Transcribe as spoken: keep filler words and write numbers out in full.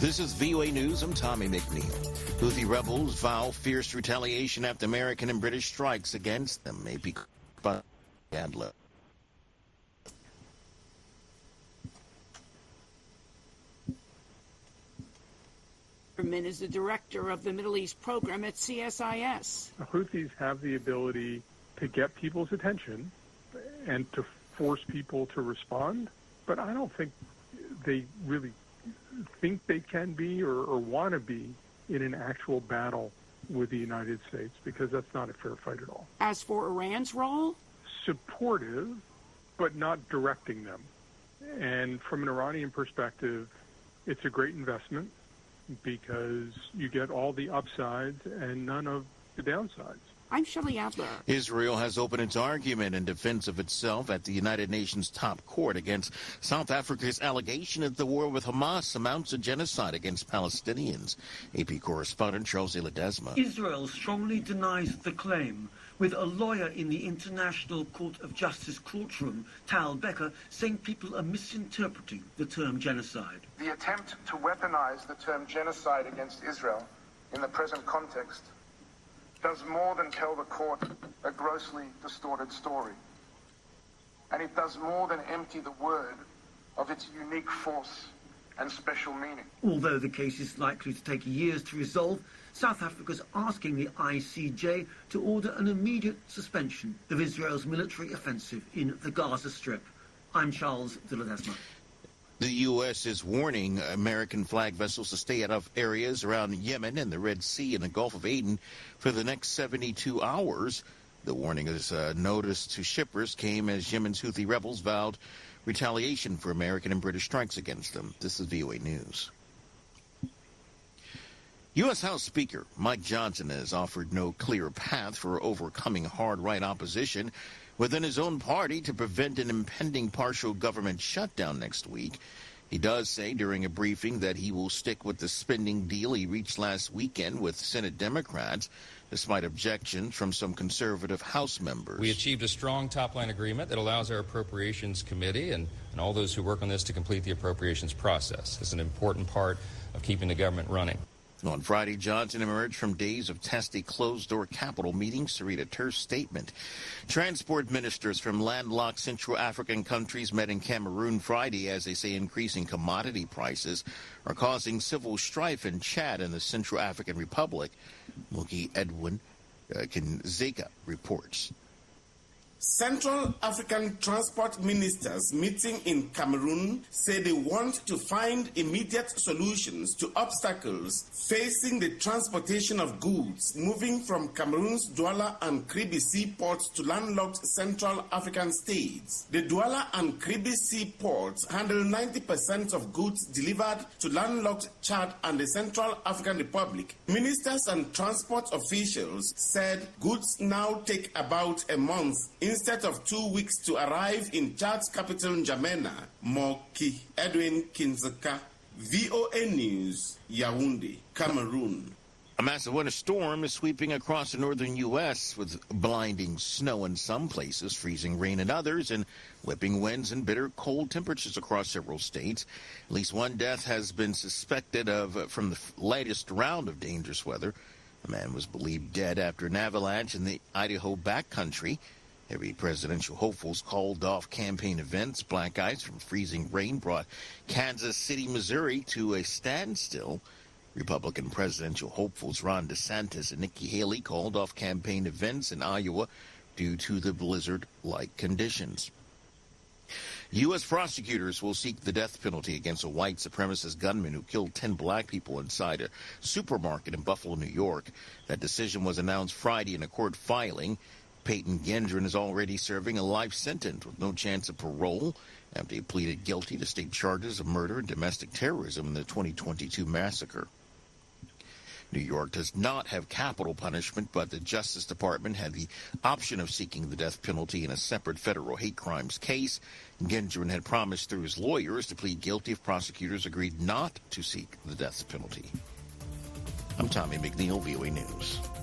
This is V O A News. I'm Tommy McNeil. Houthi rebels vow fierce retaliation after American and British strikes against them. A P Adler. Berman is the director of the Middle East program at C S I S. The Houthis have the ability to get people's attention and to force people to respond, but I don't think they really think they can be or, or want to be in an actual battle with the United States, because that's not a fair fight at all. As for Iran's role? Supportive, but not directing them. And from an Iranian perspective, it's a great investment because you get all the upsides and none of the downsides. I'm Shelley Adler. Israel has opened its argument in defense of itself at the United Nations top court against South Africa's allegation that the war with Hamas amounts to genocide against Palestinians. A P correspondent Charles Ledesma. Israel strongly denies the claim, with a lawyer in the International Court of Justice courtroom, Tal Becker, saying people are misinterpreting the term genocide. The attempt to weaponize the term genocide against Israel in the present context does more than tell the court a grossly distorted story. And it does more than empty the word of its unique force and special meaning. Although the case is likely to take years to resolve, South Africa's asking the I C J to order an immediate suspension of Israel's military offensive in the Gaza Strip. I'm Charles de Ledesma. The U S is warning American flag vessels to stay out of areas around Yemen and the Red Sea and the Gulf of Aden for the next seventy-two hours. The warning is uh, notice to shippers came as Yemen's Houthi rebels vowed retaliation for American and British strikes against them. This is V O A News. U S House Speaker Mike Johnson has offered no clear path for overcoming hard-right opposition within his own party to prevent an impending partial government shutdown next week. He does say during a briefing that he will stick with the spending deal he reached last weekend with Senate Democrats, despite objections from some conservative House members. We achieved a strong top-line agreement that allows our Appropriations Committee and, and all those who work on this to complete the appropriations process. It's an important part of keeping the government running. On Friday, Johnson emerged from days of testy closed-door Capitol meetings to read a terse statement. Transport ministers from landlocked Central African countries met in Cameroon Friday as they say increasing commodity prices are causing civil strife in Chad and the Central African Republic. Muki Edwin uh, Kinzeka reports. Central African transport ministers meeting in Cameroon say they want to find immediate solutions to obstacles facing the transportation of goods moving from Cameroon's Douala and Kribi seaports to landlocked Central African states. The Douala and Kribi seaports handle ninety percent of goods delivered to landlocked Chad and the Central African Republic. Ministers and transport officials said goods now take about a month instead of two weeks to arrive in Chad's capital, N'Djamena. Moki Edwin Kinzeka, V O A News, Yaoundé, Cameroon. A massive winter storm is sweeping across the northern U S with blinding snow in some places, freezing rain in others, and whipping winds and bitter cold temperatures across several states. At least one death has been suspected of uh, from the latest round of dangerous weather. A man was believed dead after an avalanche in the Idaho backcountry. Heavy presidential hopefuls called off campaign events. Black ice from freezing rain brought Kansas City, Missouri to a standstill. Republican presidential hopefuls Ron DeSantis and Nikki Haley called off campaign events in Iowa due to the blizzard-like conditions. U S prosecutors will seek the death penalty against a white supremacist gunman who killed ten black people inside a supermarket in Buffalo, New York. That decision was announced Friday in a court filing. Peyton Gendron is already serving a life sentence with no chance of parole after he pleaded guilty to state charges of murder and domestic terrorism in the twenty twenty-two massacre. New York does not have capital punishment, but the Justice Department had the option of seeking the death penalty in a separate federal hate crimes case. Gendron had promised through his lawyers to plead guilty if prosecutors agreed not to seek the death penalty. I'm Tommy McNeil, V O A News.